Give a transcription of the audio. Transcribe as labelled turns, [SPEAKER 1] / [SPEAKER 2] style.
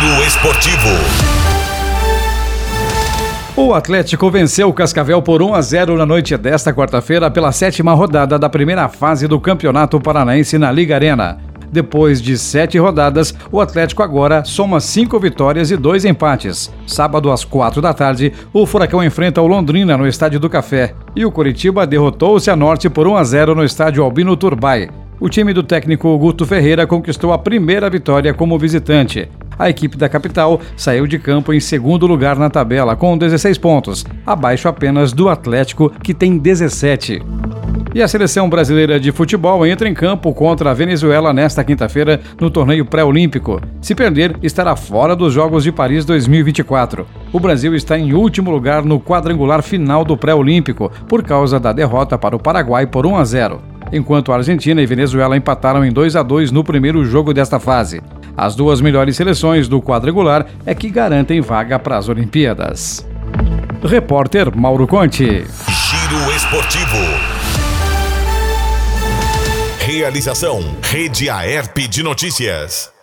[SPEAKER 1] Giro Esportivo.
[SPEAKER 2] O Atlético venceu o Cascavel por 1-0 na noite desta quarta-feira pela 7ª rodada da primeira fase do Campeonato Paranaense na Liga Arena. Depois de 7 rodadas, o Atlético agora soma 5 vitórias e 2 empates. Sábado, às 4 da tarde, o Furacão enfrenta o Londrina no Estádio do Café e o Coritiba derrotou o Cianorte por 1-0 no Estádio Albino Turbay. O time do técnico Guto Ferreira conquistou a primeira vitória como visitante. A equipe da capital saiu de campo em segundo lugar na tabela, com 16 pontos, abaixo apenas do Atlético, que tem 17. E a seleção brasileira de futebol entra em campo contra a Venezuela nesta quinta-feira no torneio pré-olímpico. Se perder, estará fora dos Jogos de Paris 2024. O Brasil está em último lugar no quadrangular final do pré-olímpico, por causa da derrota para o Paraguai por 1-0. Enquanto a Argentina e Venezuela empataram em 2-2 no primeiro jogo desta fase. As duas melhores seleções do quadrangular é que garantem vaga para as Olimpíadas. Repórter Mauro Conte.
[SPEAKER 1] Giro Esportivo. Realização: Rede Aerp de Notícias.